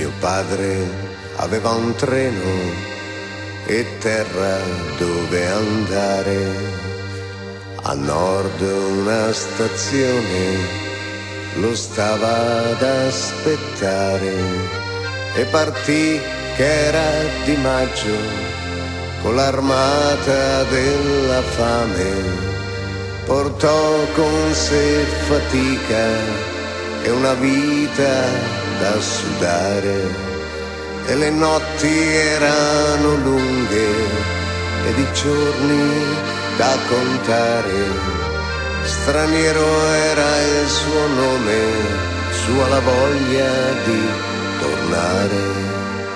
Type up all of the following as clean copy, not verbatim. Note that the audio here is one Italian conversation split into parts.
Mio padre aveva un treno e terra dove andare. A nord una stazione lo stava ad aspettare e partì che era di maggio con l'armata della fame. Portò con sé fatica e una vita da sudare, e le notti erano lunghe ed i giorni da contare. Straniero era il suo nome, sua la voglia di tornare.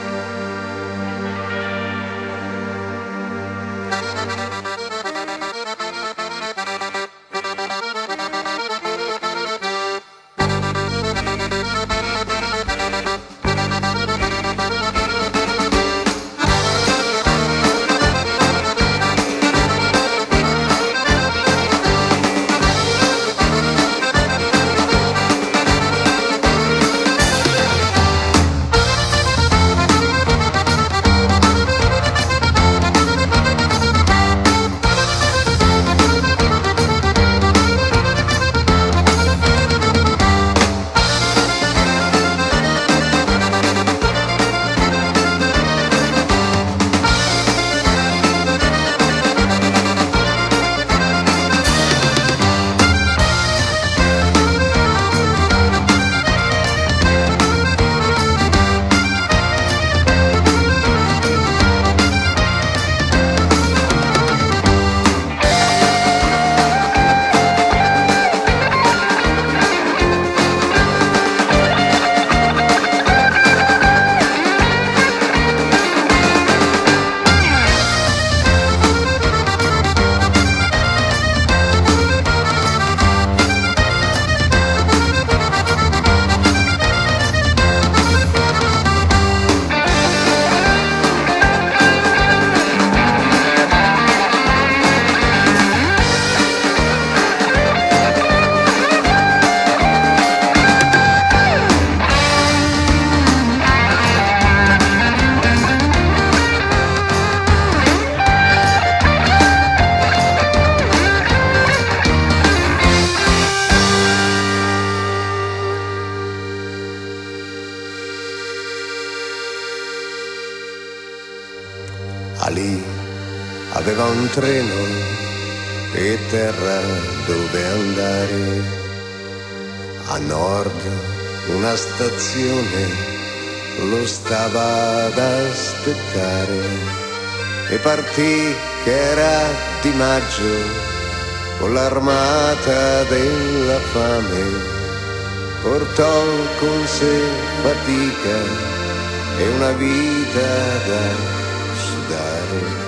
Ali aveva un treno e terra dove andare. A nord una stazione lo stava ad aspettare e partì che era di maggio con l'armata della fame. Portò con sé fatica e una vita da sudare.